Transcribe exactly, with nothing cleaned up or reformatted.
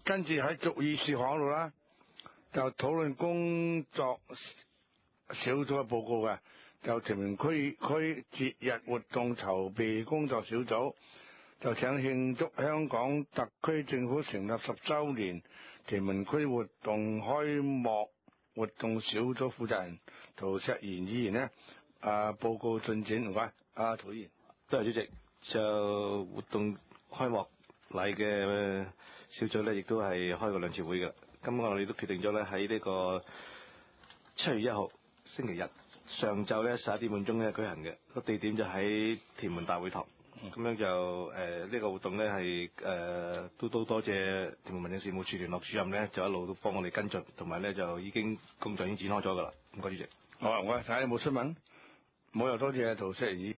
跟住喺族議事項度啦，就討論工作小組嘅報告嘅，就屯門區區節日活動籌備工作小組，就請慶祝香港特區政府成立十周年屯門區活動開幕活動小組負責人涂石賢議員呢啊報告進展，唔該，阿涂議員。 多謝主席。就活動開幕禮嘅小組咧，亦都係開過兩次會嘅。咁我哋都決定咗咧，喺呢個七月一號星期日上晝咧十一點半鐘咧舉行嘅，個地點就喺屯門大會堂。咁、嗯、樣就誒呢、呃這個活動咧係誒都都多謝屯門民政事務處聯絡主任咧，就一路都幫我哋跟進，同埋咧就已經工作已經展開咗噶啦。唔該主席。 好啊，我睇有冇新聞，冇又多謝涂石賢議員。